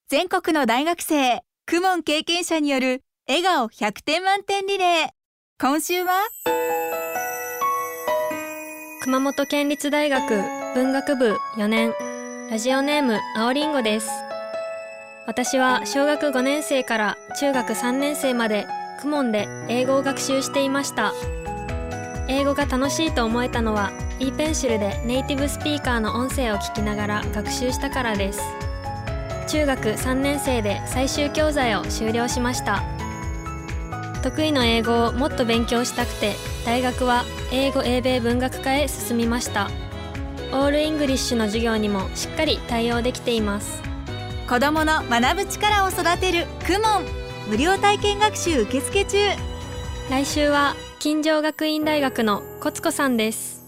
全国の大学生公文経験者による笑顔100点満点リレー。今週は熊本県立大学文学部4年、ラジオネーム青りんごです。私は小学5年生から中学3年生まで公文で英語を学習していました。英語が楽しいと思えたのは e ペンシルでネイティブスピーカーの音声を聞きながら学習したからです。中学3年生で最終教材を修了しました。得意の英語をもっと勉強したくて、大学は英語英米文学科へ進みました。オールイングリッシュの授業にもしっかり対応できています。 子どもの学ぶ力を育てる公文、無料体験学習受付中。 来週は金城学院大学のコツコさんです。